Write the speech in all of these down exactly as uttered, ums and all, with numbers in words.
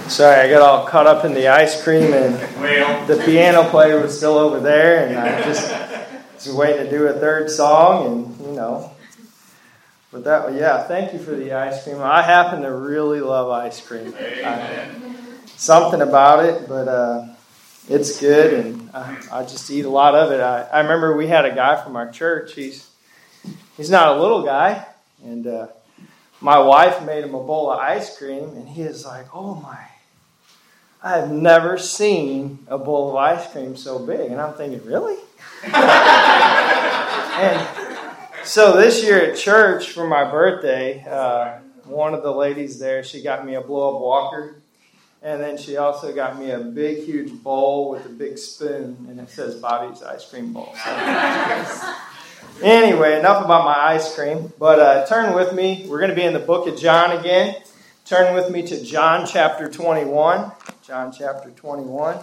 Sorry, I got all caught up in the ice cream, and the piano player was still over there, and I just was waiting to do a third song, and you know. But that, yeah, thank you for the ice cream. I happen to really love ice cream. I, something about it, but uh, it's good, and I, I just eat a lot of it. I, I remember we had a guy from our church. He's he's not a little guy, and uh, my wife made him a bowl of ice cream, and he is like, "Oh my! I have never seen a bowl of ice cream so big." And I'm thinking, really? And so this year at church for my birthday, uh, one of the ladies there, she got me a blow-up walker. And then she also got me a big, huge bowl with a big spoon. And it says Bobby's Ice Cream Bowl. So. Anyway, enough about my ice cream. But uh, turn with me. We're going to be in the book of John again. Turn with me to John chapter twenty-one. John chapter twenty-one.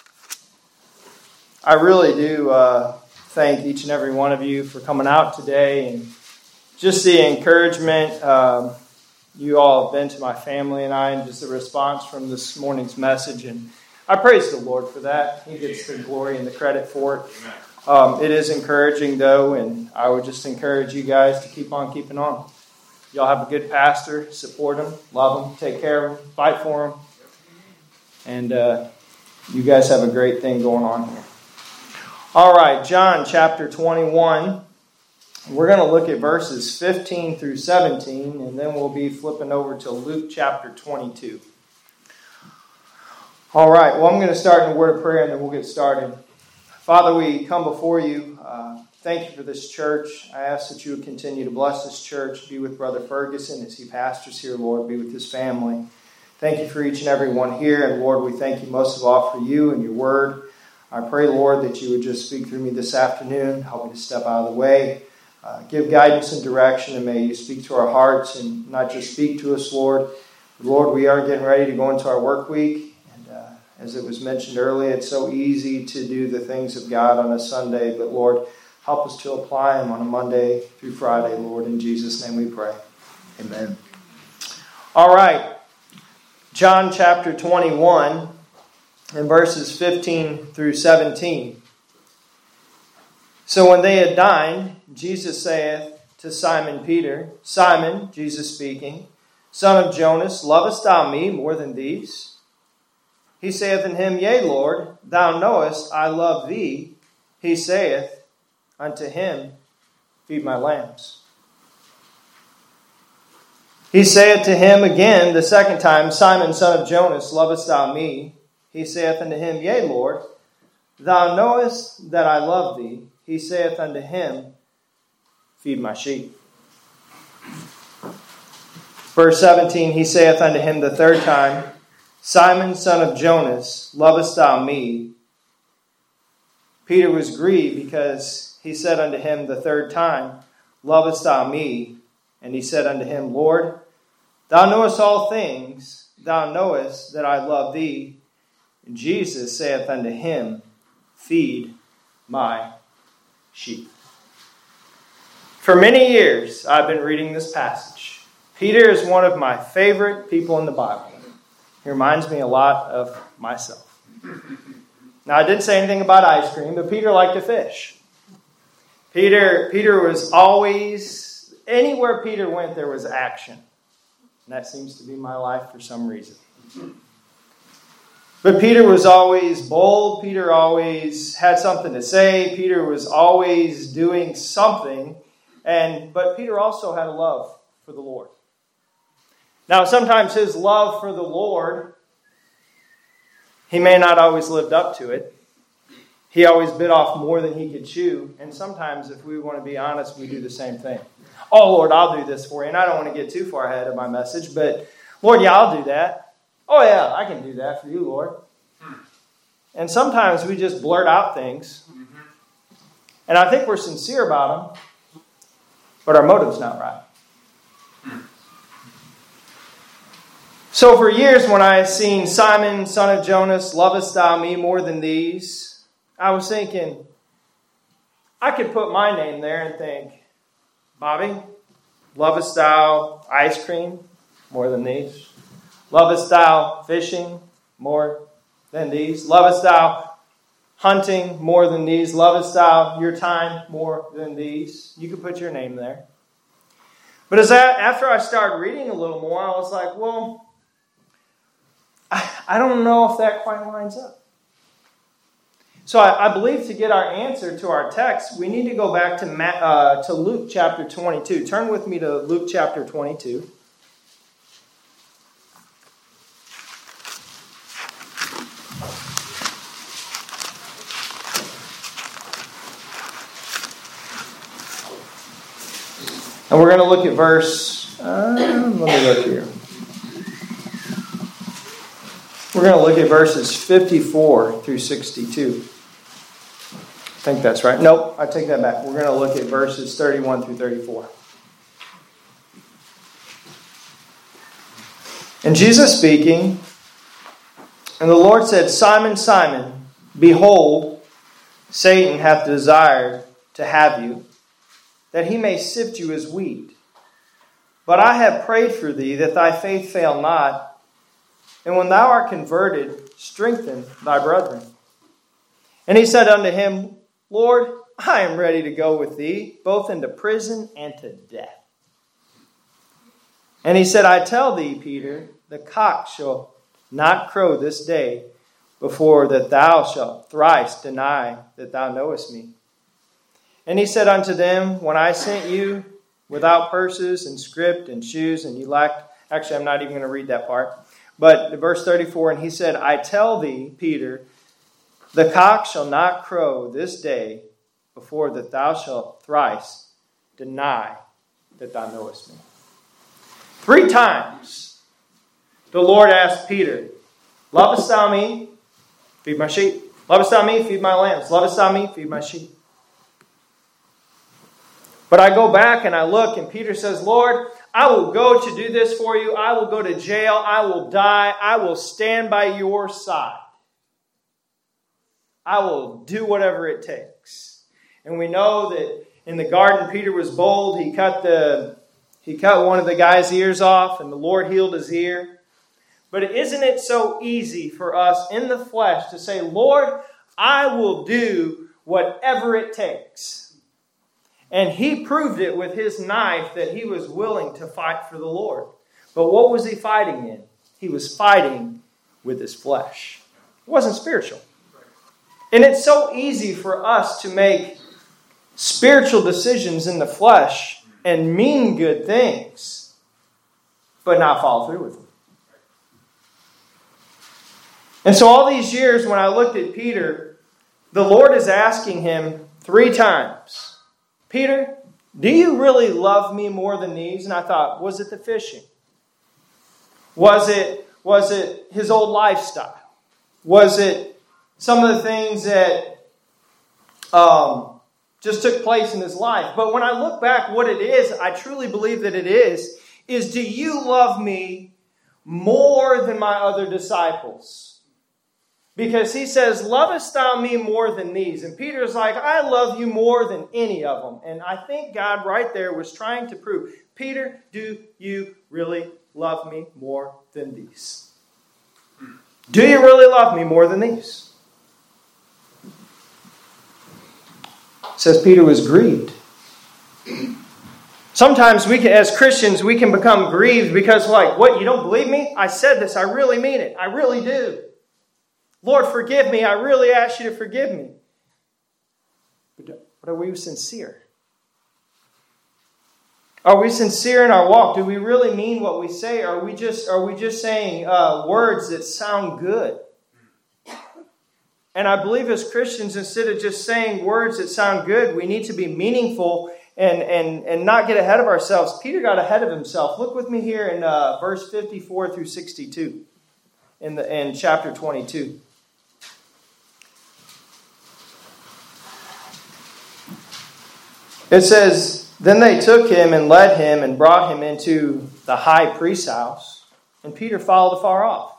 I really do uh, thank each and every one of you for coming out today, and just the encouragement um, you all have been to my family and I, and just the response from this morning's message. And I praise the Lord for that. He gets the glory and the credit for it. Um, it is encouraging, though, and I would just encourage you guys to keep on keeping on. Y'all have a good pastor. Support him, love him, take care of him, fight for him. And uh, you guys have a great thing going on here. All right, John chapter twenty-one. We're going to look at verses fifteen through seventeen, and then we'll be flipping over to Luke chapter twenty-two. All right, well, I'm going to start in a word of prayer, and then we'll get started. Father, we come before you. Uh, thank you for this church. I ask that you would continue to bless this church. Be with Brother Ferguson as he pastors here, Lord. Be with his family. Thank you for each and every one here. And Lord, we thank you most of all for you and your word. I pray, Lord, that you would just speak through me this afternoon. Help me to step out of the way. Uh, give guidance and direction, and may you speak to our hearts and not just speak to us, Lord. Lord, we are getting ready to go into our work week. And uh, as it was mentioned earlier, it's so easy to do the things of God on a Sunday. But Lord, help us to apply them on a Monday through Friday, Lord. In Jesus' name we pray. Amen. All right. John chapter twenty-one and verses fifteen through seventeen. So when they had dined, Jesus saith to Simon Peter, Simon, Jesus speaking, son of Jonas, lovest thou me more than these? He saith unto him, Yea, Lord, thou knowest I love thee. He saith unto him, Feed my lambs. He saith to him again the second time, Simon, son of Jonas, lovest thou me? He saith unto him, Yea, Lord, thou knowest that I love thee. He saith unto him, Feed my sheep. Verse seventeen, he saith unto him the third time, Simon, son of Jonas, lovest thou me? Peter was grieved because he said unto him the third time, Lovest thou me? And he said unto him, Lord, thou knowest all things. Thou knowest that I love thee. And Jesus saith unto him, Feed my sheep. For many years, I've been reading this passage. Peter is one of my favorite people in the Bible. He reminds me a lot of myself. Now, I didn't say anything about ice cream, but Peter liked to fish. Peter, Peter was always, anywhere Peter went, there was action. And that seems to be my life for some reason. But Peter was always bold. Peter always had something to say. Peter was always doing something. And but Peter also had a love for the Lord. Now, sometimes his love for the Lord, he may not always lived up to it. He always bit off more than he could chew. And sometimes, if we want to be honest, we do the same thing. Oh, Lord, I'll do this for you. And I don't want to get too far ahead of my message, but Lord, yeah, I'll do that. Oh, yeah, I can do that for you, Lord. And sometimes we just blurt out things. And I think we're sincere about them, but our motive's not right. So for years when I seen Simon, son of Jonas, lovest thou me more than these, I was thinking, I could put my name there and think, Bobby, lovest thou ice cream more than these? Lovest thou fishing more than these? Lovest thou hunting more than these? Lovest thou your time more than these? You could put your name there. But as I, after I started reading a little more, I was like, well, I, I don't know if that quite lines up. So I, I believe to get our answer to our text, we need to go back to, Ma- uh, to Luke chapter twenty-two. Turn with me to Luke chapter twenty-two. And we're going to look at verse, uh, let me look here. We're going to look at verses fifty-four through sixty-two. I think that's right. Nope, I take that back. We're going to look at verses thirty-one through thirty-four. And Jesus speaking, and the Lord said, Simon, Simon, behold, Satan hath desired to have you, that he may sift you as wheat. But I have prayed for thee, that thy faith fail not. And when thou art converted, strengthen thy brethren. And he said unto him, Lord, I am ready to go with thee, both into prison and to death. And he said, I tell thee, Peter, the cock shall not crow this day before that thou shalt thrice deny that thou knowest me. And he said unto them, when I sent you without purses and scrip and shoes, and you lacked, actually I'm not even going to read that part, but verse thirty-four, and he said, I tell thee, Peter, the cock shall not crow this day before that thou shalt thrice deny that thou knowest me. Three times the Lord asked Peter, lovest thou me? Feed my sheep. Lovest thou me? Feed my lambs. Lovest thou me? Feed my sheep. But I go back and I look, and Peter says, Lord, I will go to do this for you. I will go to jail. I will die. I will stand by your side. I will do whatever it takes. And we know that in the garden, Peter was bold. He cut the he cut one of the guy's ears off, and the Lord healed his ear. But isn't it so easy for us in the flesh to say, Lord, I will do whatever it takes. And he proved it with his knife that he was willing to fight for the Lord. But what was he fighting in? He was fighting with his flesh. It wasn't spiritual. And it's so easy for us to make spiritual decisions in the flesh and mean good things, but not follow through with them. And so all these years when I looked at Peter, the Lord is asking him three times, Peter, do you really love me more than these? And I thought, was it the fishing? Was it, was it his old lifestyle? Was it some of the things that um, just took place in his life? But when I look back, what it is, I truly believe that it is, is do you love me more than my other disciples? Because he says, lovest thou me more than these? And Peter's like, I love you more than any of them. And I think God right there was trying to prove, Peter, do you really love me more than these? Do you really love me more than these? It says Peter was grieved. Sometimes we can, as Christians, we can become grieved because like, what, you don't believe me? I said this, I really mean it. I really do. Lord, forgive me. I really ask you to forgive me. But are we sincere? Are we sincere in our walk? Do we really mean what we say? Are we just are we just saying uh, words that sound good? And I believe as Christians, instead of just saying words that sound good, we need to be meaningful and and and not get ahead of ourselves. Peter got ahead of himself. Look with me here in uh, verse fifty-four through sixty-two in the in chapter twenty-two. It says, then they took him and led him and brought him into the high priest's house, and Peter followed afar off.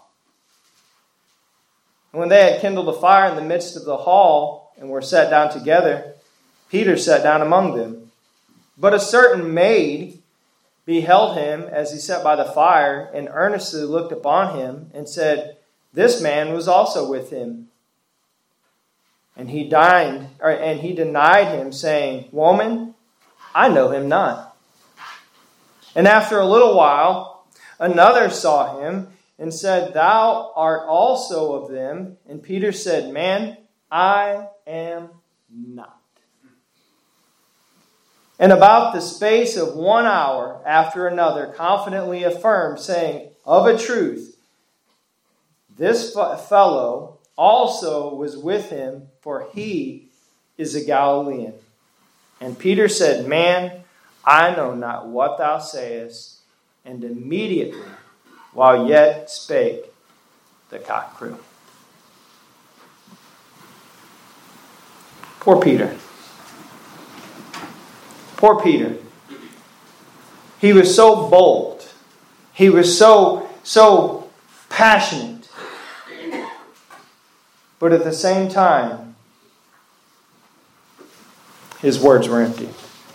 And when they had kindled a fire in the midst of the hall and were sat down together, Peter sat down among them. But a certain maid beheld him as he sat by the fire, and earnestly looked upon him, and said, This man was also with him. And he dined, or, and he denied him, saying, Woman, I know him not. And after a little while, another saw him, and said, Thou art also of them. And Peter said, Man, I am not. And about the space of one hour after another confidently affirmed, saying, Of a truth, this fellow also was with him, for he is a Galilean. And Peter said, Man, I know not what thou sayest. And immediately, while yet spake, the cock crew. Poor Peter. Poor Peter. He was so bold. He was so, so passionate. But at the same time, his words were empty.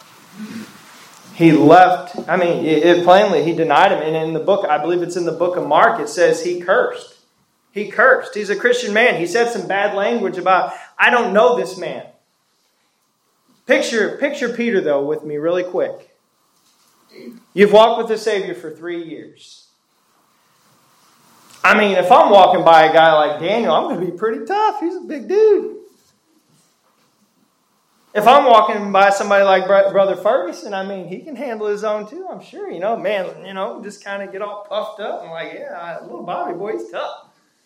He left, I mean, it, it plainly, he denied him. And in the book, I believe it's in the book of Mark, it says he cursed. He cursed. He's a Christian man. He said some bad language about, I don't know this man. Picture, picture Peter, though, with me really quick. You've walked with the Savior for three years. I mean, if I'm walking by a guy like Daniel, I'm going to be pretty tough. He's a big dude. If I'm walking by somebody like Brother Ferguson, I mean, he can handle his own too, I'm sure. You know, man, you know, just kind of get all puffed up and like, yeah, little Bobby boy, he's tough.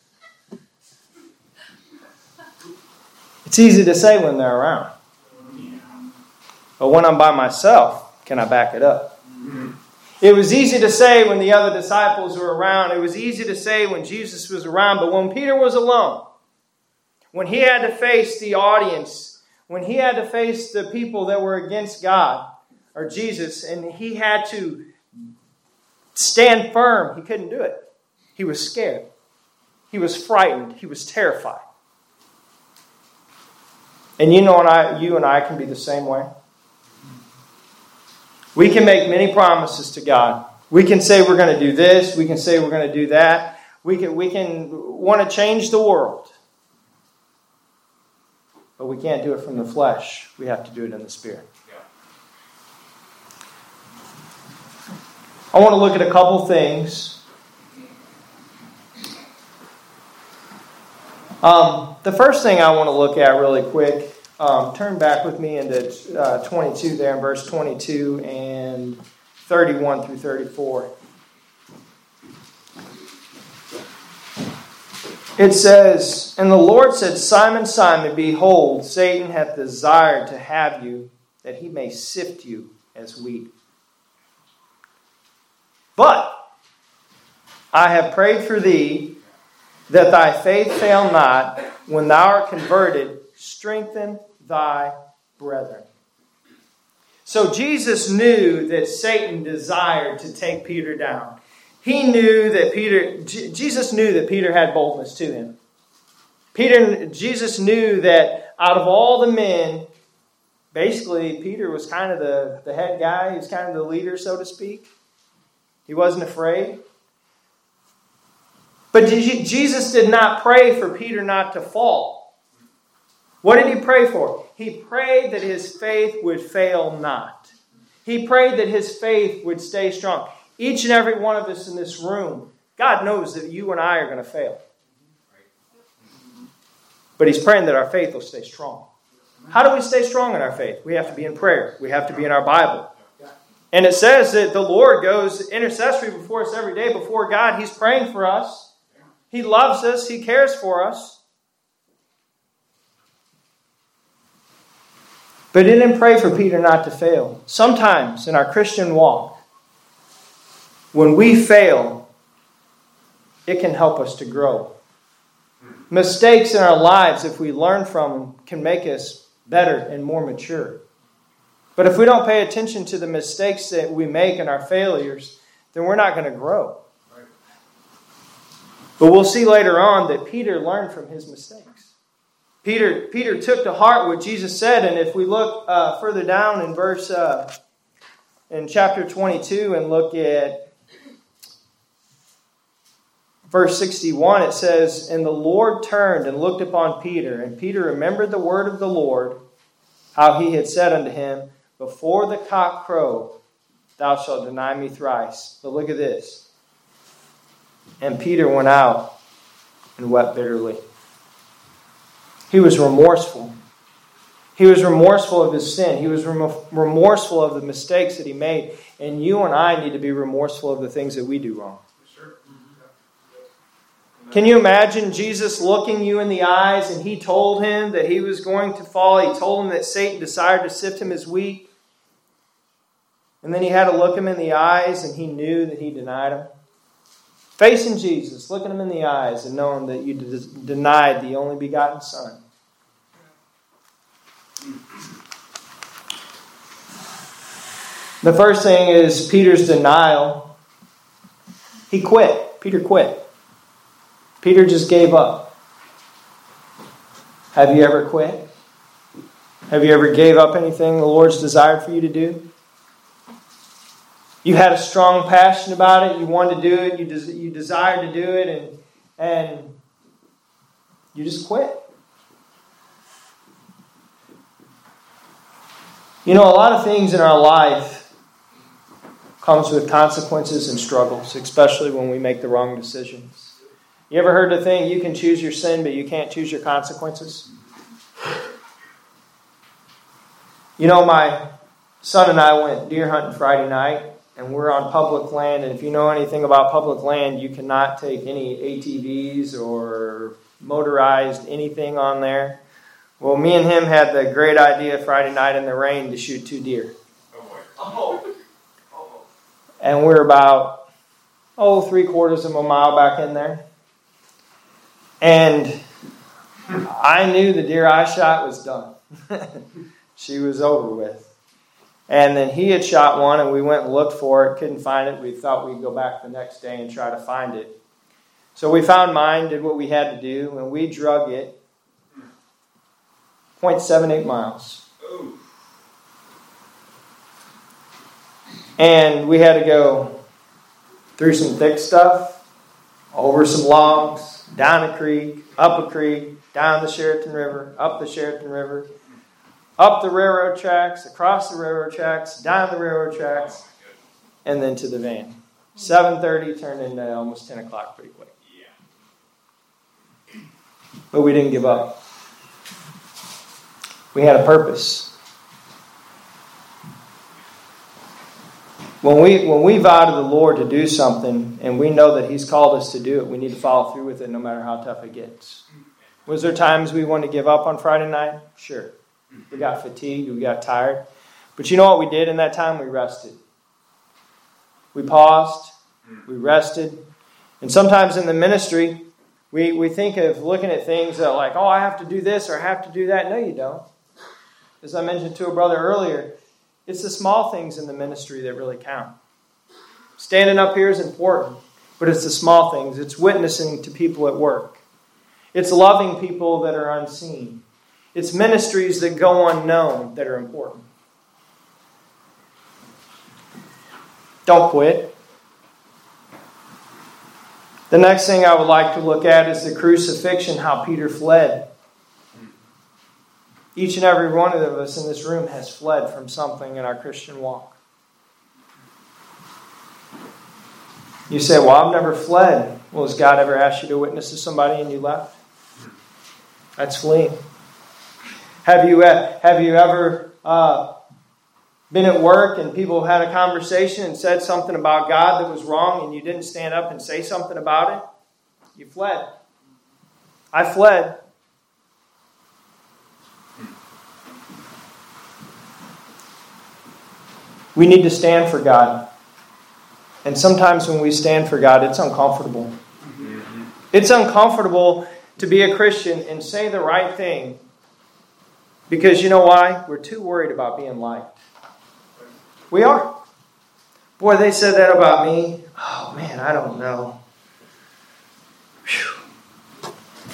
It's easy to say when they're around. But when I'm by myself, can I back it up? It was easy to say when the other disciples were around. It was easy to say when Jesus was around. But when Peter was alone, when he had to face the audience, when he had to face the people that were against God or Jesus, and he had to stand firm, he couldn't do it. He was scared. He was frightened. He was terrified. And you know, and I, you and I can be the same way. We can make many promises to God. We can say we're going to do this. We can say we're going to do that. We can, we can want to change the world. But we can't do it from the flesh. We have to do it in the Spirit. I want to look at a couple things. Um, the first thing I want to look at really quick, um, turn back with me into uh, twenty-two there in verse twenty-two and thirty-one through thirty-four. It says, And the Lord said, Simon, Simon, behold, Satan hath desired to have you, that he may sift you as wheat. But I have prayed for thee, that thy faith fail not. When thou art converted, strengthen thy brethren. So Jesus knew that Satan desired to take Peter down. He knew that Peter, J- Jesus knew that Peter had boldness to him. Peter, Jesus knew that out of all the men, basically Peter was kind of the, the head guy. He was kind of the leader, so to speak. He wasn't afraid. But Jesus did not pray for Peter not to fall. What did he pray for? He prayed that his faith would fail not. He prayed that his faith would stay strong. Each and every one of us in this room, God knows that you and I are going to fail. But he's praying that our faith will stay strong. How do we stay strong in our faith? We have to be in prayer. We have to be in our Bible. And it says that the Lord goes intercessory before us every day before God. He's praying for us. He loves us. He cares for us. But it didn't pray for Peter not to fail. Sometimes in our Christian walk, when we fail, it can help us to grow. Mistakes in our lives, if we learn from them, can make us better and more mature. But if we don't pay attention to the mistakes that we make and our failures, then we're not going to grow. But we'll see later on that Peter learned from his mistakes. Peter, Peter took to heart what Jesus said, and if we look uh, further down in verse uh, in chapter twenty-two and look at verse sixty-one, it says, "And the Lord turned and looked upon Peter, and Peter remembered the word of the Lord, how he had said unto him, Before the cock crow, thou shalt deny me thrice." But look at this. "And Peter went out and wept bitterly." He was remorseful. He was remorseful of his sin. He was remorseful of the mistakes that he made. And you and I need to be remorseful of the things that we do wrong. Can you imagine Jesus looking you in the eyes and he told him that he was going to fall? He told him that Satan desired to sift him as wheat. And then he had to look him in the eyes and he knew that he denied him. Facing Jesus, looking him in the eyes and knowing that you denied the only begotten Son. The first thing is Peter's denial. He quit. Peter quit. Peter just gave up. Have you ever quit? Have you ever gave up anything the Lord's desired for you to do? You had a strong passion about it. You wanted to do it. You, des- you desired to do it. And, and you just quit. You know, a lot of things in our life comes with consequences and struggles, especially when we make the wrong decisions. You ever heard the thing, you can choose your sin, but you can't choose your consequences? You know, my son and I went deer hunting Friday night, and we're on public land. And if you know anything about public land, you cannot take any A T Vs or motorized anything on there. Well, me and him had the great idea Friday night in the rain to shoot two deer. Oh. Oh. And we're about, oh, three quarters of a mile back in there. And I knew the deer I shot was done. She was over with. And then he had shot one, and we went and looked for it, couldn't find it. We thought we'd go back the next day and try to find it. So we found mine, did what we had to do, and we drug it zero point seven eight miles. And we had to go through some thick stuff, over some logs, down a creek, up a creek, down the Sheraton River, up the Sheraton River, up the railroad tracks, across the railroad tracks, down the railroad tracks, and then to the van. seven thirty turned into almost ten o'clock pretty quick. But we didn't give up. We had a purpose. When we when we vow to the Lord to do something and we know that He's called us to do it, we need to follow through with it no matter how tough it gets. Was there times we wanted to give up on Friday night? Sure. We got fatigued, we got tired. But you know what we did in that time? We rested. We paused, we rested. And sometimes in the ministry, we, we think of looking at things that like, oh, I have to do this or I have to do that. No, you don't. As I mentioned to a brother earlier, it's the small things in the ministry that really count. Standing up here is important, but it's the small things. It's witnessing to people at work. It's loving people that are unseen. It's ministries that go unknown that are important. Don't quit. The next thing I would like to look at is the crucifixion, how Peter fled. Each and every one of us in this room has fled from something in our Christian walk. You say, well, I've never fled. Well, has God ever asked you to witness to somebody and you left? That's fleeing. Have you, have you ever uh, been at work and people had a conversation and said something about God that was wrong and you didn't stand up and say something about it? You fled. I fled. We need to stand for God. And sometimes when we stand for God, it's uncomfortable. It's uncomfortable to be a Christian and say the right thing. Because you know why? We're too worried about being liked. We are. Boy, they said that about me. Oh, man, I don't know. Whew.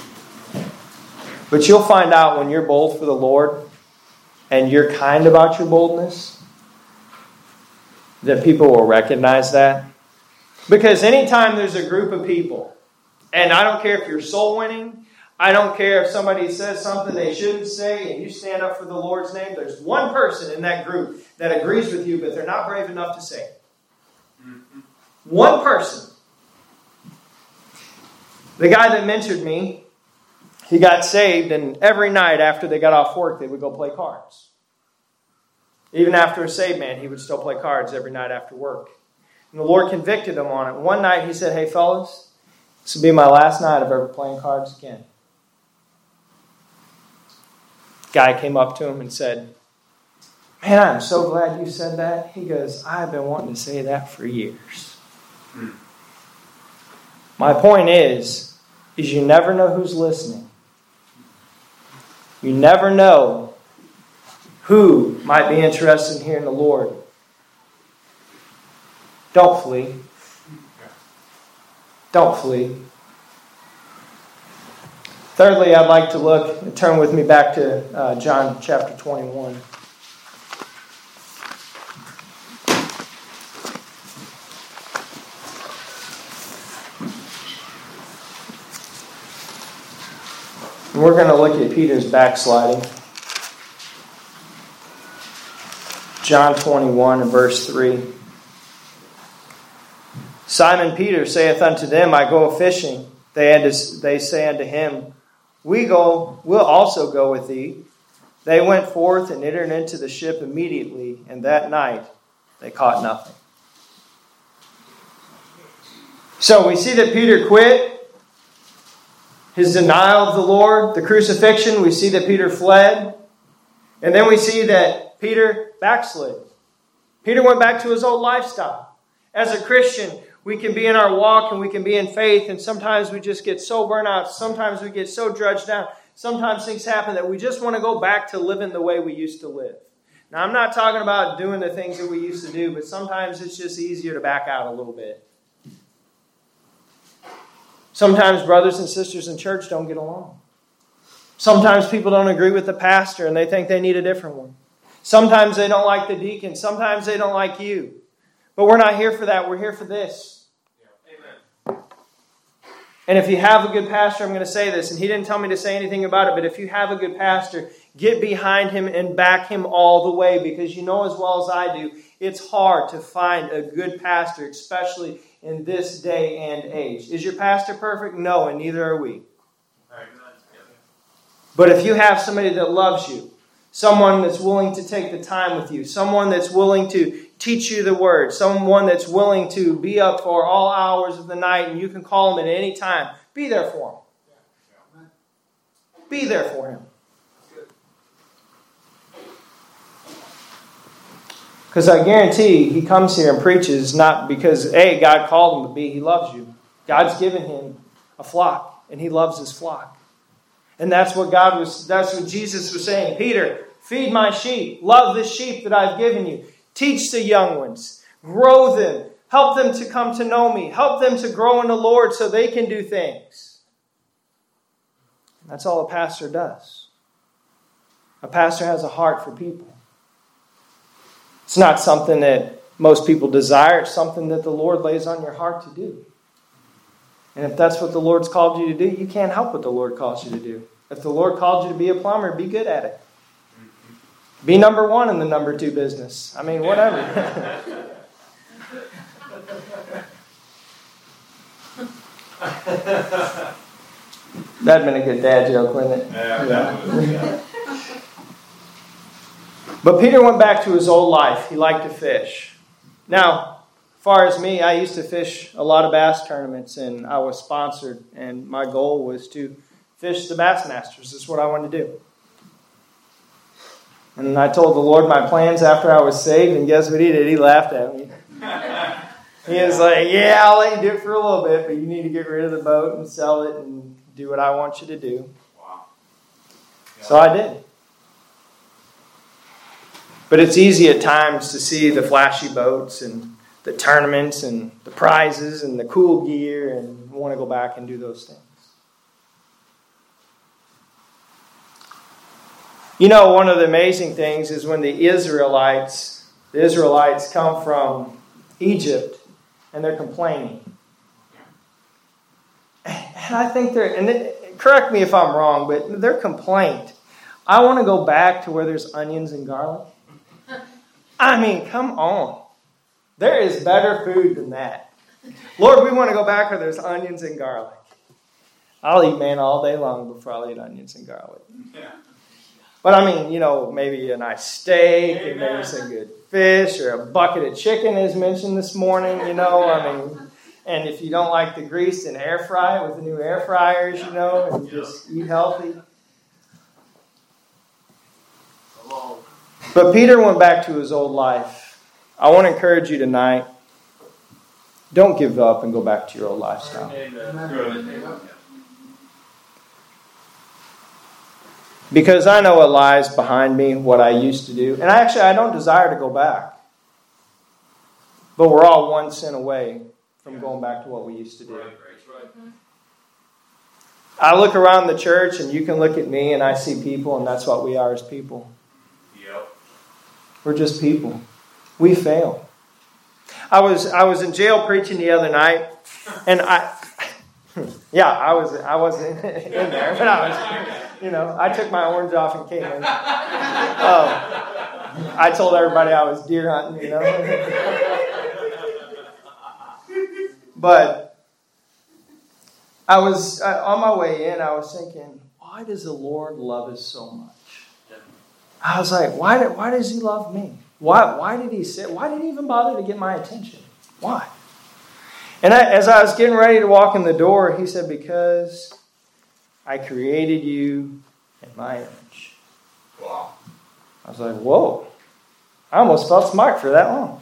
But you'll find out when you're bold for the Lord and you're kind about your boldness, that people will recognize that. Because anytime there's a group of people, and I don't care if you're soul winning, I don't care if somebody says something they shouldn't say, and you stand up for the Lord's name, there's one person in that group that agrees with you, but they're not brave enough to say it. Mm-hmm. One person. The guy that mentored me, he got saved, and every night after they got off work, they would go play cards. Even after a saved man, he would still play cards every night after work. And the Lord convicted him on it. One night he said, "Hey fellas, this will be my last night of ever playing cards again." Guy came up to him and said, "Man, I'm so glad you said that." He goes, "I've been wanting to say that for years." Hmm. My point is, is you never know who's listening. You never know who might be interested in hearing the Lord. Don't flee. Don't flee. Thirdly, I'd like to look, turn with me back to uh, John chapter twenty-one. And we're going to look at Peter's backsliding. John twenty-one and verse three. Simon Peter saith unto them, I go a-fishing. They, they say unto him, We go, we'll also go with thee. They went forth and entered into the ship immediately, and that night they caught nothing. So we see that Peter quit. His denial of the Lord, the crucifixion, we see that Peter fled. And then we see that Peter backslid. Peter went back to his old lifestyle. As a Christian, we can be in our walk and we can be in faith, and sometimes we just get so burnt out. Sometimes we get so drudged down. Sometimes things happen that we just want to go back to living the way we used to live. Now, I'm not talking about doing the things that we used to do, but sometimes it's just easier to back out a little bit. Sometimes brothers and sisters in church don't get along. Sometimes people don't agree with the pastor and they think they need a different one. Sometimes they don't like the deacon. Sometimes they don't like you. But we're not here for that. We're here for this. Yeah. Amen. And if you have a good pastor, I'm going to say this, and he didn't tell me to say anything about it, but if you have a good pastor, get behind him and back him all the way, because you know as well as I do, it's hard to find a good pastor, especially in this day and age. Is your pastor perfect? No, and neither are we. But if you have somebody that loves you, someone that's willing to take the time with you, someone that's willing to teach you the word, someone that's willing to be up for all hours of the night, and you can call him at any time, be there for him. Be there for him. Because I guarantee he comes here and preaches not because, A, God called him, but B, he loves you. God's given him a flock, and he loves his flock. And that's what God was, that's what Jesus was saying. Peter, feed my sheep. Love the sheep that I've given you. Teach the young ones. Grow them. Help them to come to know me. Help them to grow in the Lord so they can do things. That's all a pastor does. A pastor has a heart for people. It's not something that most people desire. It's something that the Lord lays on your heart to do. And if that's what the Lord's called you to do, you can't help what the Lord calls you to do. If the Lord called you to be a plumber, be good at it. Be number one in the number two business. I mean, whatever. That'd been a good dad joke, wouldn't it? Yeah, that was, yeah. But Peter went back to his old life. He liked to fish. Now, as far as me, I used to fish a lot of bass tournaments, and I was sponsored, and my goal was to fish the Bassmasters. That's what I wanted to do. And I told the Lord my plans after I was saved, and guess what he did? He laughed at me. He was like, yeah, I'll let you do it for a little bit, but you need to get rid of the boat and sell it and do what I want you to do. Wow. Yeah. So I did. But it's easy at times to see the flashy boats and the tournaments and the prizes and the cool gear and want to go back and do those things. You know, one of the amazing things is when the Israelites The Israelites come from Egypt, and they're complaining. And I think they're, and it, correct me if I'm wrong, but their complaint, I want to go back to where there's onions and garlic. I mean, come on. There is better food than that. Lord, we want to go back where there's onions and garlic. I'll eat manna all day long before I'll eat onions and garlic. Yeah. But I mean, you know, maybe a nice steak, and maybe some good fish, or a bucket of chicken is mentioned this morning, you know. I mean, and if you don't like the grease, then air fry it with the new air fryers, you know, and just eat healthy. But Peter went back to his old life. I want to encourage you tonight, don't give up and go back to your old lifestyle. Because I know what lies behind me, what I used to do. And actually, I don't desire to go back. But we're all one sin away from going back to what we used to do. I look around the church, and you can look at me, and I see people, and that's what we are as people. We're just people. We fail. I was I was in jail preaching the other night, and I, yeah, I was I wasn't in there, but I was, you know, I took my orange off and came in. Um, I told everybody I was deer hunting, you know. But I was uh, on my way in. I was thinking, why does the Lord love us so much? I was like, why did, why does he love me? Why why did he say, why did he even bother to get my attention? Why? And I, as I was getting ready to walk in the door, he said, because I created you in my image. Wow. I was like, whoa. I almost felt smart for that long.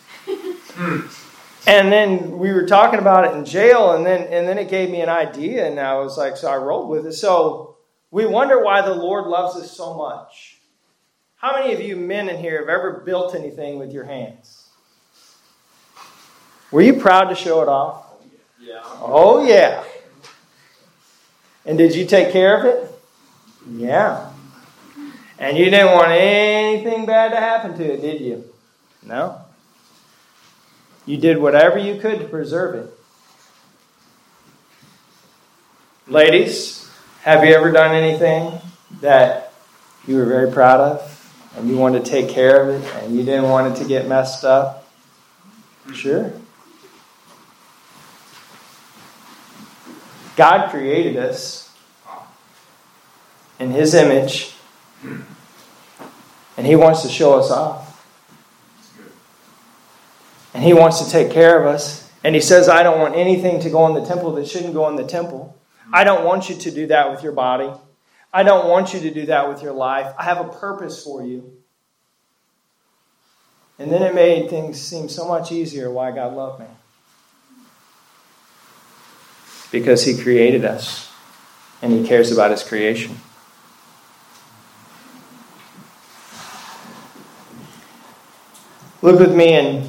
And then we were talking about it in jail, and then and then it gave me an idea, and I was like, so I rolled with it. So we wonder why the Lord loves us so much. How many of you men in here have ever built anything with your hands? Were you proud to show it off? Yeah. Oh, yeah. And did you take care of it? Yeah. And you didn't want anything bad to happen to it, did you? No. You did whatever you could to preserve it. Ladies, have you ever done anything that you were very proud of? And you wanted to take care of it, and you didn't want it to get messed up? Sure. God created us in His image, and He wants to show us off. And He wants to take care of us. And He says, I don't want anything to go in the temple that shouldn't go in the temple. I don't want you to do that with your body. I don't want you to do that with your life. I have a purpose for you. And then it made things seem so much easier why God loved me. Because He created us. And He cares about His creation. Look with me in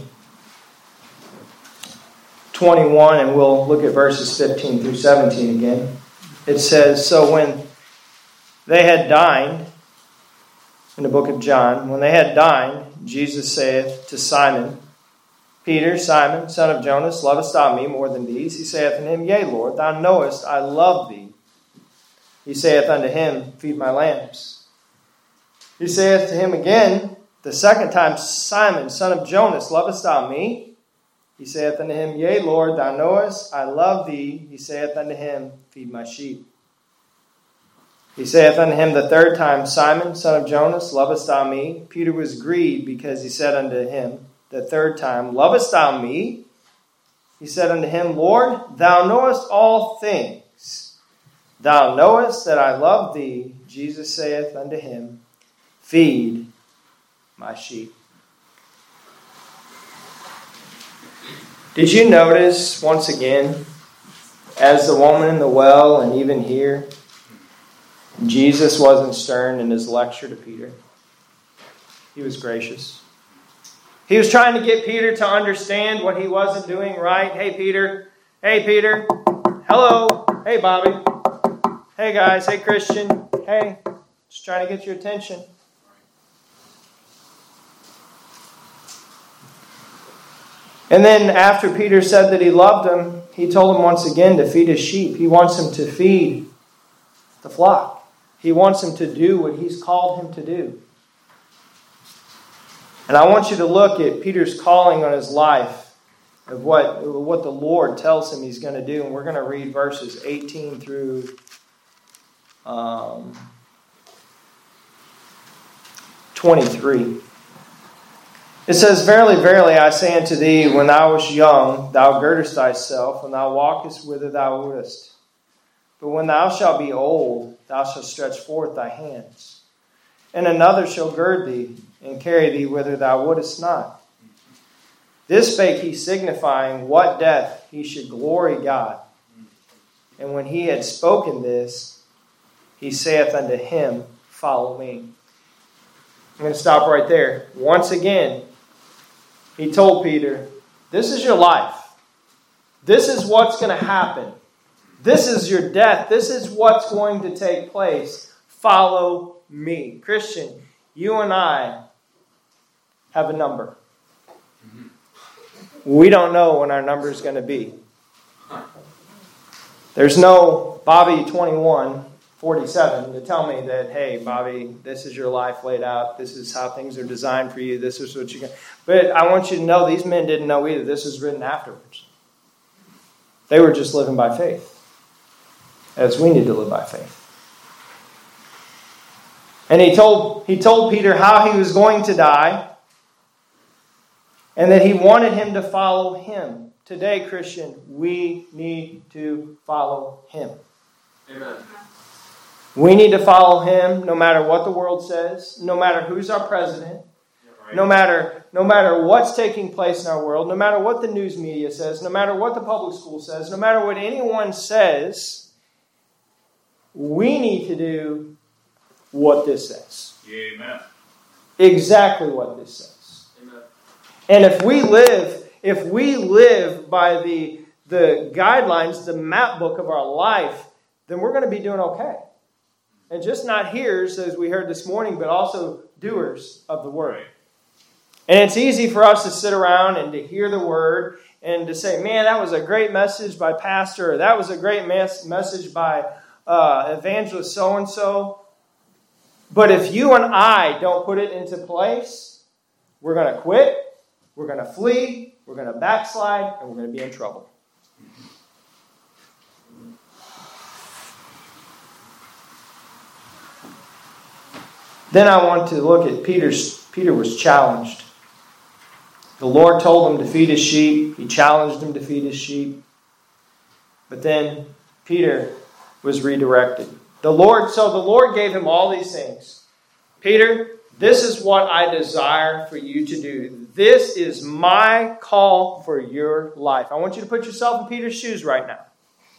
twenty-one, and we'll look at verses fifteen through seventeen again. It says, so when they had dined, in the book of John, when they had dined, Jesus saith to Simon, Peter, Simon, son of Jonas, lovest thou me more than these? He saith unto him, Yea, Lord, thou knowest I love thee. He saith unto him, Feed my lambs. He saith to him again, the second time, Simon, son of Jonas, lovest thou me? He saith unto him, Yea, Lord, thou knowest I love thee. He saith unto him, Feed my sheep. He saith unto him the third time, Simon, son of Jonas, lovest thou me? Peter was grieved because he said unto him the third time, Lovest thou me? He said unto him, Lord, thou knowest all things. Thou knowest that I love thee. Jesus saith unto him, Feed my sheep. Did you notice, once again, as the woman in the well and even here, Jesus wasn't stern in His lecture to Peter. He was gracious. He was trying to get Peter to understand what he wasn't doing right. Hey, Peter. Hey, Peter. Hello. Hey, Bobby. Hey, guys. Hey, Christian. Hey. Just trying to get your attention. And then after Peter said that he loved him, he told him once again to feed his sheep. He wants him to feed the flock. He wants him to do what he's called him to do. And I want you to look at Peter's calling on his life, of what, what the Lord tells him he's going to do. And we're going to read verses eighteen through um, twenty-three. It says, Verily, verily, I say unto thee, when thou wast young, thou girdest thyself, and thou walkest whither thou wouldest. But when thou shalt be old, thou shalt stretch forth thy hands. And another shall gird thee, and carry thee whither thou wouldest not. This spake he, signifying what death he should glory God. And when he had spoken this, he saith unto him, Follow me. I'm going to stop right there. Once again, he told Peter, this is your life. This is what's going to happen. This is your death. This is what's going to take place. Follow me. Christian, you and I have a number. We don't know when our number is going to be. There's no Bobby twenty-one forty-seven to tell me that, hey, Bobby, this is your life laid out. This is how things are designed for you. This is what you're going to... But I want you to know these men didn't know either. This is written afterwards. They were just living by faith, as we need to live by faith. And he told, he told Peter how he was going to die, and that he wanted him to follow him. Today, Christian, we need to follow him. Amen. We need to follow him no matter what the world says, no matter who's our president, no matter, no matter what's taking place in our world, no matter what the news media says, no matter what the public school says, no matter what anyone says, we need to do what this says. Amen. Exactly what this says. Amen. And if we live, if we live by the, the guidelines, the map book of our life, then we're going to be doing okay. And just not hearers, as we heard this morning, but also doers of the word. And it's easy for us to sit around and to hear the word and to say, man, that was a great message by pastor, or that was a great mes- message by uh, evangelist so-and-so. But if you and I don't put it into place, we're going to quit, we're going to flee, we're going to backslide, and we're going to be in trouble. Then I want to look at Peter's. Peter was challenged. The Lord told him to feed his sheep. He challenged him to feed his sheep. But then Peter was redirected. The Lord, so the Lord gave him all these things. Peter, this is what I desire for you to do. This is my call for your life. I want you to put yourself in Peter's shoes right now.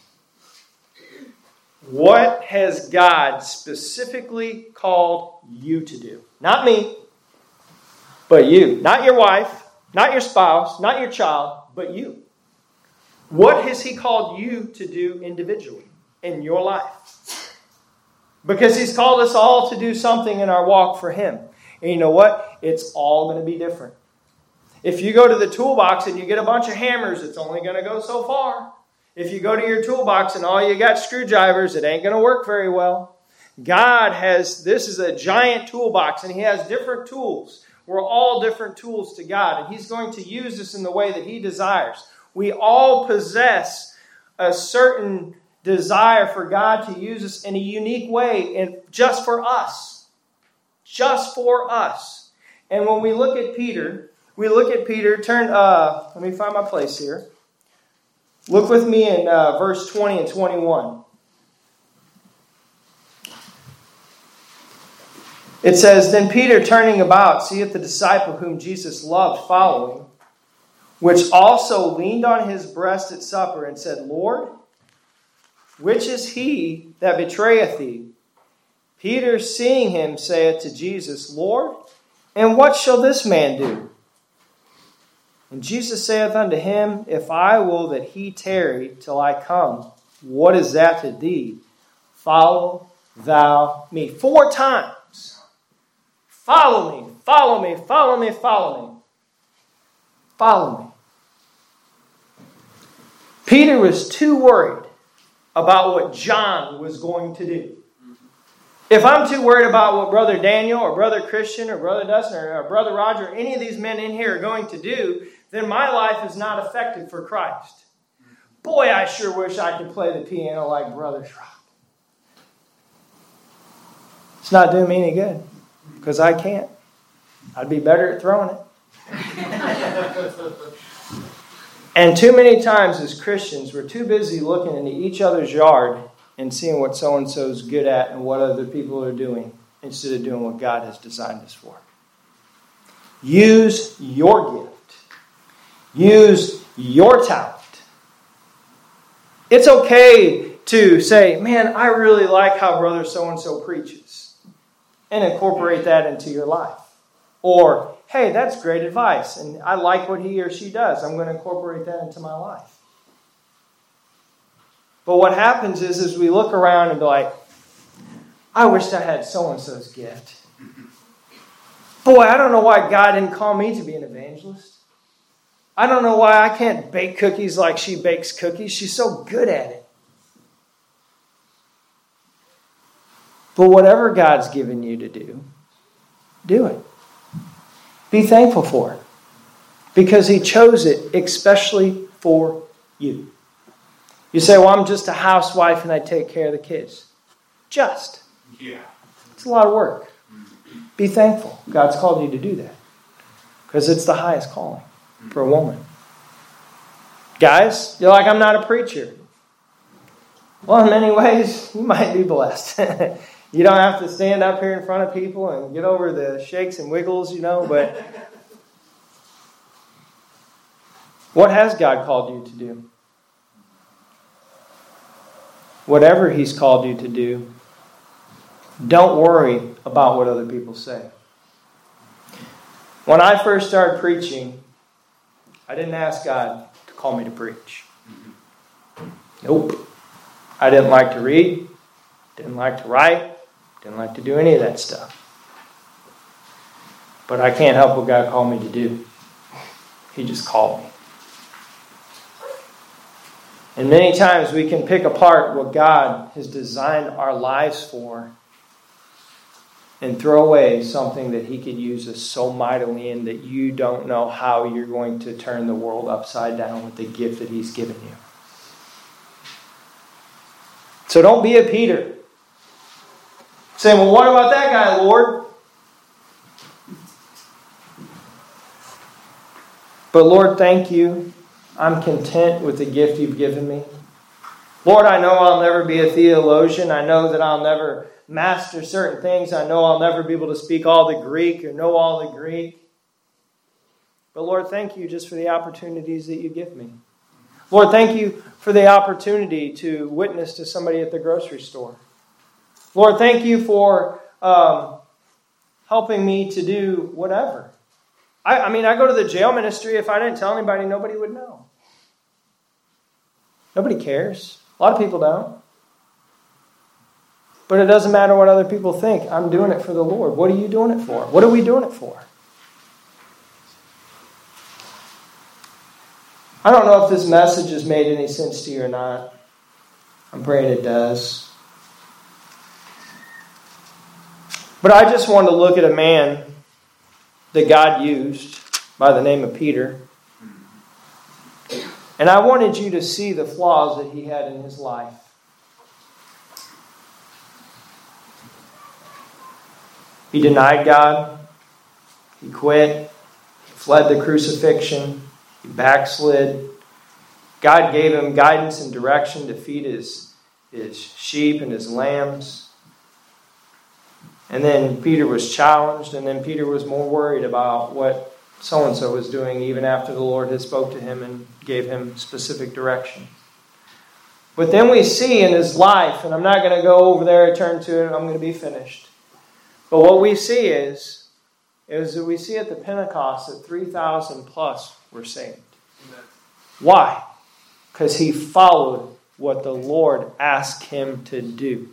What has God specifically called you to do? Not me, but you. Not your wife, not your spouse, not your child, but you. What has He called you to do individually in your life? Because He's called us all to do something in our walk for Him. And you know what? It's all going to be different. If you go to the toolbox and you get a bunch of hammers, it's only going to go so far. If you go to your toolbox and all you got screwdrivers, it ain't going to work very well. God has, this is a giant toolbox, and He has different tools. We're all different tools to God, and He's going to use us in the way that He desires. We all possess a certain desire for God to use us in a unique way, and just for us. Just for us. And when we look at Peter, we look at Peter, turn, uh, let me find my place here. Look with me in uh, verse twenty and twenty-one. It says, Then Peter, turning about, seeth the disciple whom Jesus loved following, which also leaned on his breast at supper, and said, Lord, which is he that betrayeth thee? Peter, seeing him, saith to Jesus, Lord, and what shall this man do? And Jesus saith unto him, If I will that he tarry till I come, what is that to thee? Follow thou me. Four times. Follow me, follow me, follow me, follow me. Follow me. Peter was too worried about what John was going to do. If I'm too worried about what Brother Daniel or Brother Christian or Brother Dustin or Brother Roger or any of these men in here are going to do, then my life is not effective for Christ. Boy, I sure wish I could play the piano like Brother Schrock. It's not doing me any good because I can't. I'd be better at throwing it. And too many times as Christians, we're too busy looking into each other's yard and seeing what so-and-so is good at and what other people are doing instead of doing what God has designed us for. Use your gift. Use your talent. It's okay to say, man, I really like how Brother so-and-so preaches, and incorporate that into your life. Or, hey, that's great advice, and I like what he or she does. I'm going to incorporate that into my life. But what happens is, is we look around and be like, I wish I had so-and-so's gift. Boy, I don't know why God didn't call me to be an evangelist. I don't know why I can't bake cookies like she bakes cookies. She's so good at it. But whatever God's given you to do, do it. Be thankful for it. Because He chose it especially for you. You say, well, I'm just a housewife and I take care of the kids. Just. Yeah. It's a lot of work. Be thankful. God's called you to do that. Because it's the highest calling for a woman. Guys, you're like, I'm not a preacher. Well, in many ways, you might be blessed. You don't have to stand up here in front of people and get over the shakes and wiggles, you know, but what has God called you to do? Whatever He's called you to do, don't worry about what other people say. When I first started preaching, I didn't ask God to call me to preach. Nope. I didn't like to read, didn't like to write, didn't like to do any of that stuff. But I can't help what God called me to do. He just called me. And many times we can pick apart what God has designed our lives for and throw away something that He could use us so mightily in that you don't know how you're going to turn the world upside down with the gift that He's given you. So don't be a Peter. Saying, well, what about that guy, Lord? But Lord, thank you. I'm content with the gift you've given me. Lord, I know I'll never be a theologian. I know that I'll never master certain things. I know I'll never be able to speak all the Greek or know all the Greek. But Lord, thank you just for the opportunities that you give me. Lord, thank you for the opportunity to witness to somebody at the grocery store. Lord, thank you for um, helping me to do whatever. I, I mean, I go to the jail ministry. If I didn't tell anybody, nobody would know. Nobody cares. A lot of people don't. But it doesn't matter what other people think. I'm doing it for the Lord. What are you doing it for? What are we doing it for? I don't know if this message has made any sense to you or not. I'm praying it does. But I just want to look at a man that God used by the name of Peter. And I wanted you to see the flaws that he had in his life. He denied God. He quit. He fled the crucifixion. He backslid. God gave him guidance and direction to feed his, his sheep and his lambs. And then Peter was challenged, and then Peter was more worried about what so-and-so was doing even after the Lord had spoke to him and gave him specific direction. But then we see in his life, and I'm not going to go over there and turn to it, I'm going to be finished. But what we see is, is that we see at the Pentecost that three thousand plus were saved. Amen. Why? Because he followed what the Lord asked him to do.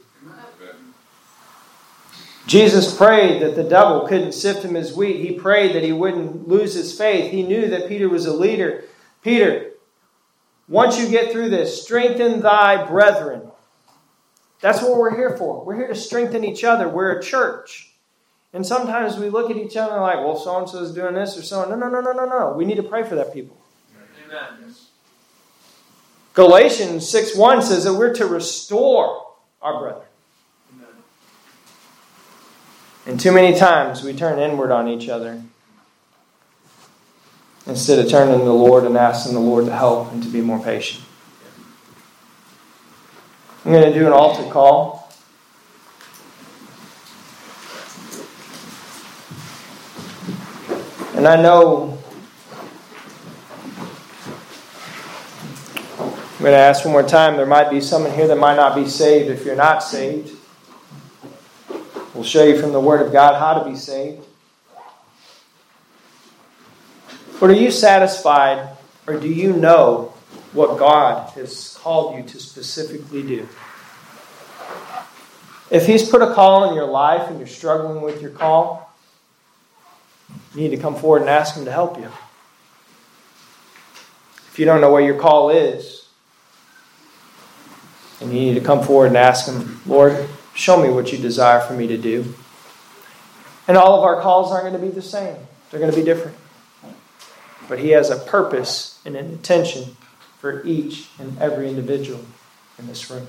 Jesus prayed that the devil couldn't sift him as wheat. He prayed that he wouldn't lose his faith. He knew that Peter was a leader. Peter, once you get through this, strengthen thy brethren. That's what we're here for. We're here to strengthen each other. We're a church. And sometimes we look at each other and like, well, so-and-so is doing this or so. No, no, no, no, no, no. We need to pray for that people. Amen. Galatians six one says that we're to restore our brethren. Amen. And too many times we turn inward on each other instead of turning to the Lord and asking the Lord to help and to be more patient. I'm going to do an altar call. And I know I'm going to ask one more time. There might be someone here that might not be saved. If you're not saved, we'll show you from the Word of God how to be saved. But are you satisfied, or do you know what God has called you to specifically do? If He's put a call in your life and you're struggling with your call, you need to come forward and ask Him to help you. If you don't know what your call is, and you need to come forward and ask Him, Lord, show me what you desire for me to do. And all of our calls aren't going to be the same. They're going to be different. But He has a purpose and an intention for each and every individual in this room.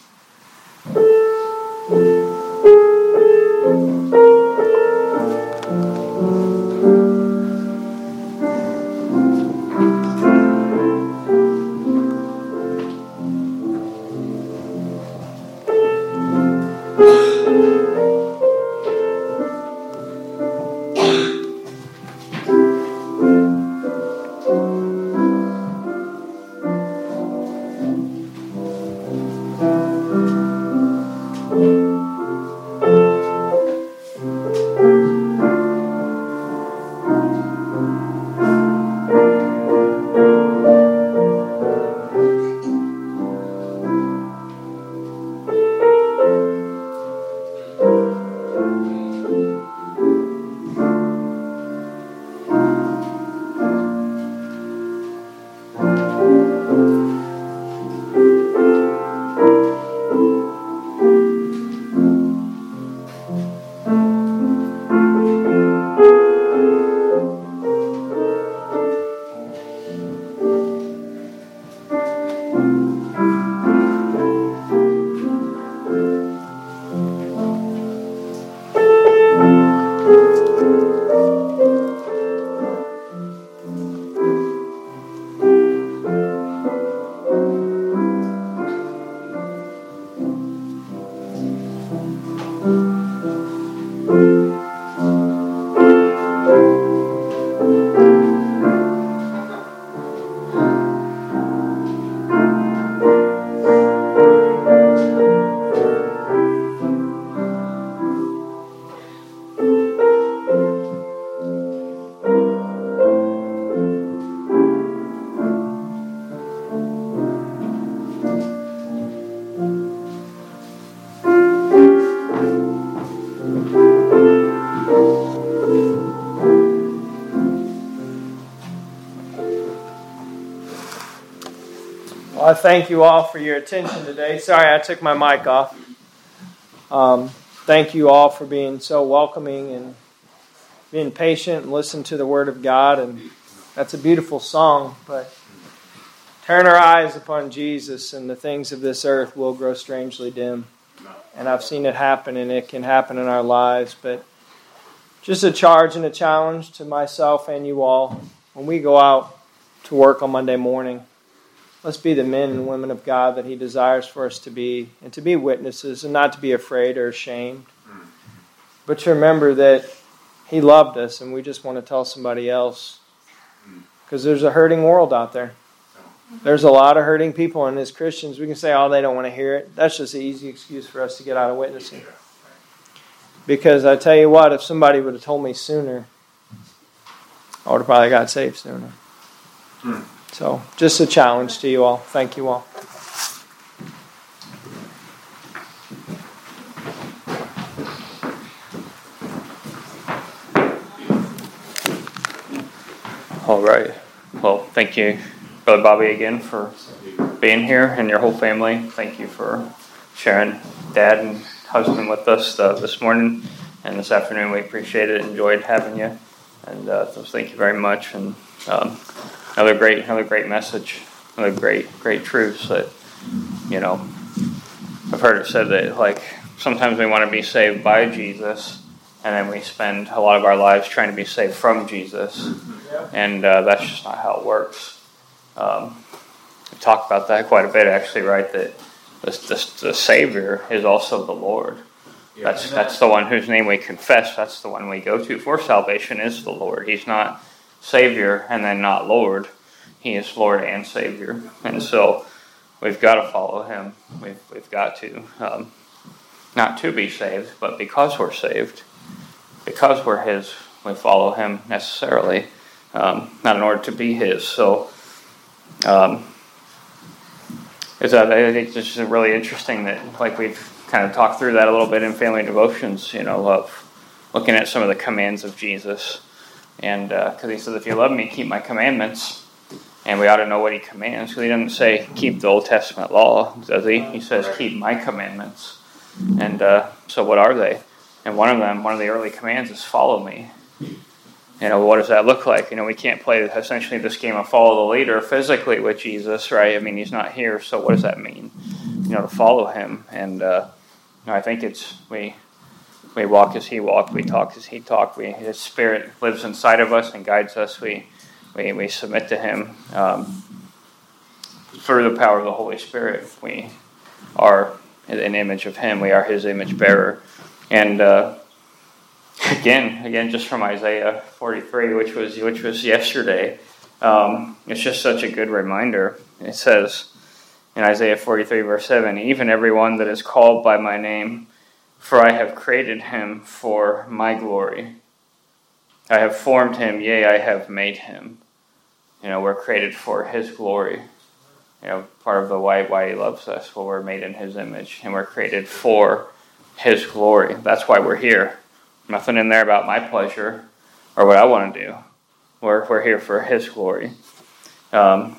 I thank you all for your attention today. Sorry, I took my mic off. Um, thank you all for being so welcoming and being patient and listening to the Word of God. And that's a beautiful song, but turn our eyes upon Jesus and the things of this earth will grow strangely dim. And I've seen it happen, and it can happen in our lives. But just a charge and a challenge to myself and you all. When we go out to work on Monday morning, let's be the men and women of God that He desires for us to be, and to be witnesses, and not to be afraid or ashamed, but to remember that He loved us, and we just want to tell somebody else, because there's a hurting world out there. There's a lot of hurting people, and as Christians, we can say, oh, they don't want to hear it. That's just an easy excuse for us to get out of witnessing. Because I tell you what, if somebody would have told me sooner, I would have probably got saved sooner. So, just a challenge to you all. Thank you all. All right. Well, thank you, Brother Bobby again for being here, and your whole family. Thank you for sharing Dad and husband with us uh, this morning and this afternoon. We appreciate it. Enjoyed having you, and uh, so thank you very much. And um, another great, another great message, another great, great truths that you know. I've heard it said that like sometimes we want to be saved by Jesus, and then we spend a lot of our lives trying to be saved from Jesus, and uh, that's just not how it works. Um, we talked about that quite a bit, actually, right? That the, the, the Savior is also the Lord. Yeah. That's that's the one whose name we confess. That's the one we go to for salvation is the Lord. He's not Savior and then not Lord. He is Lord and Savior, and so we've got to follow Him. We've we've got to um, not to be saved, but because we're saved, because we're His, we follow Him necessarily, um, not in order to be His. So. Um, it's uh, I think it's just really interesting that, like, we've kind of talked through that a little bit in family devotions, you know, of looking at some of the commands of Jesus. And because uh, He says, if you love me, keep my commandments. And we ought to know what He commands. Because He doesn't say, keep the Old Testament law, does He? He says, keep my commandments. And uh, so what are they? And one of them, one of the early commands is follow me. You know, what does that look like? You know, we can't play essentially this game of follow the leader physically with Jesus, right? I mean, He's not here, so what does that mean? You know, to follow Him. And uh, you know, I think it's we we walk as He walked, we talk as He talked. We His Spirit lives inside of us and guides us. We we we submit to Him um, through the power of the Holy Spirit. We are an image of Him. We are His image bearer. And uh, Again, again, just from Isaiah forty-three, which was which was yesterday, um, it's just such a good reminder. It says in Isaiah forty-three, verse seven, even everyone that is called by my name, for I have created him for my glory. I have formed him, yea, I have made him. You know, we're created for His glory. You know, part of the why why He loves us. Well, we're made in His image, and we're created for His glory. That's why we're here. Nothing in there about my pleasure or what I want to do. We're, we're here for His glory. Um,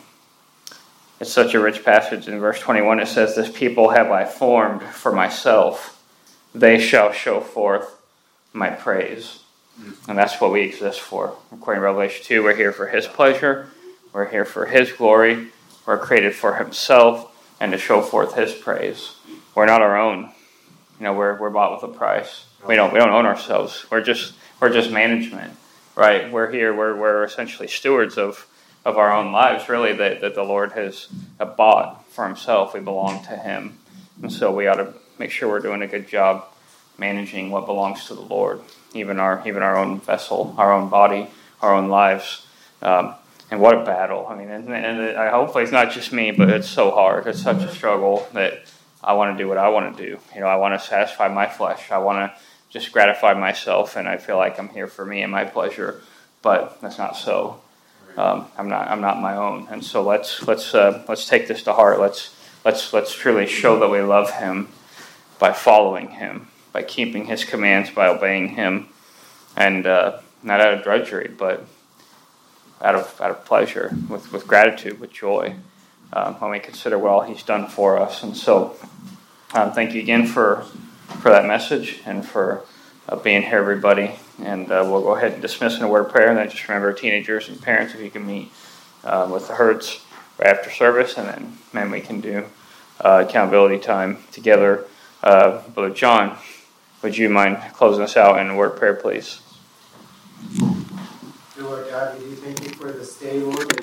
it's such a rich passage. In verse twenty-one, it says, this people have I formed for myself. They shall show forth my praise. And that's what we exist for. According to Revelation two, we're here for His pleasure. We're here for His glory. We're created for Himself and to show forth His praise. We're not our own. You know, we're we're bought with a price. We don't we don't own ourselves. We're just we're just management, right? We're here. We're we're essentially stewards of, of our own lives, really, that, that the Lord has bought for Himself. We belong to Him, and so we ought to make sure we're doing a good job managing what belongs to the Lord, even our even our own vessel, our own body, our own lives. Um, and what a battle! I mean, and, and I, hopefully it's not just me, but it's so hard. It's such a struggle that I want to do what I want to do. You know, I want to satisfy my flesh. I want to just gratify myself, and I feel like I'm here for me and my pleasure, but that's not so. Um, I'm not. I'm not my own, and so let's let's uh, let's take this to heart. Let's let's let's truly show that we love Him by following Him, by keeping His commands, by obeying Him, and uh, not out of drudgery, but out of out of pleasure, with with gratitude, with joy, uh, when we consider what all He's done for us. And so, um, thank you again for. for that message and for uh, being here, everybody. And uh, we'll go ahead and dismiss in a word of prayer. And then just remember, teenagers and parents, if you can meet uh, with the Herds right after service, and then then we can do uh, accountability time together. Uh, Brother John, would you mind closing us out in a word of prayer, please? Lord God, we do thank You for this day, Lord.